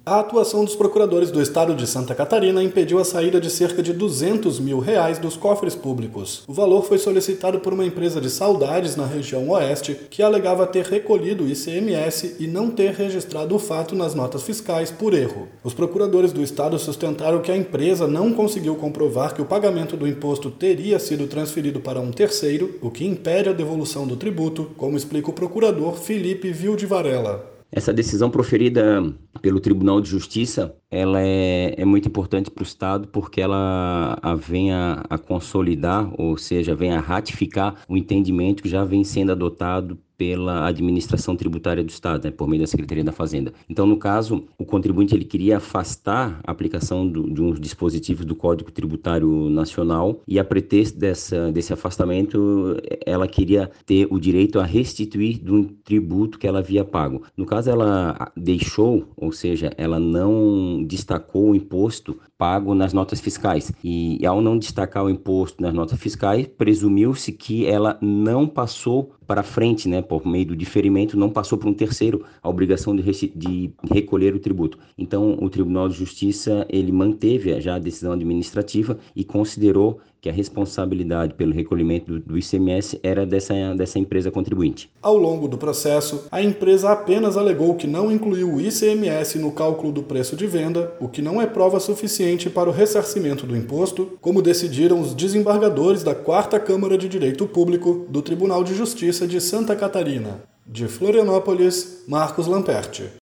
A atuação dos procuradores do estado de Santa Catarina impediu a saída de cerca de R$200 mil dos cofres públicos. O valor foi solicitado por uma empresa de Saudades na região oeste, que alegava ter recolhido o ICMS e não ter registrado o fato nas notas fiscais por erro. Os procuradores do estado sustentaram que a empresa não conseguiu comprovar que o pagamento do imposto teria sido transferido para um terceiro, o que impede a devolução do tributo, como explica o procurador Felipe Vilde Varela. Essa decisão proferida pelo Tribunal de Justiça, ela é muito importante para o Estado porque ela vem a consolidar, ou seja, vem a ratificar o entendimento que já vem sendo adotado pela administração tributária do Estado, né, por meio da Secretaria da Fazenda. Então, no caso, o contribuinte ele queria afastar a aplicação de uns dispositivos do Código Tributário Nacional e, a pretexto desse afastamento, ela queria ter o direito a restituir de um tributo que ela havia pago. No caso, ela deixou, ou seja, ela não destacou o imposto pago nas notas fiscais. E ao não destacar o imposto nas notas fiscais, presumiu-se que ela não passou para frente, né, por meio do diferimento, não passou para um terceiro a obrigação de recolher o tributo. Então, o Tribunal de Justiça, ele manteve já a decisão administrativa e considerou que a responsabilidade pelo recolhimento do ICMS era dessa empresa contribuinte. Ao longo do processo, a empresa apenas alegou que não incluiu o ICMS no cálculo do preço de venda, o que não é prova suficiente para o ressarcimento do imposto, como decidiram os desembargadores da 4ª Câmara de Direito Público do Tribunal de Justiça de Santa Catarina. De Florianópolis, Marcos Lamperti.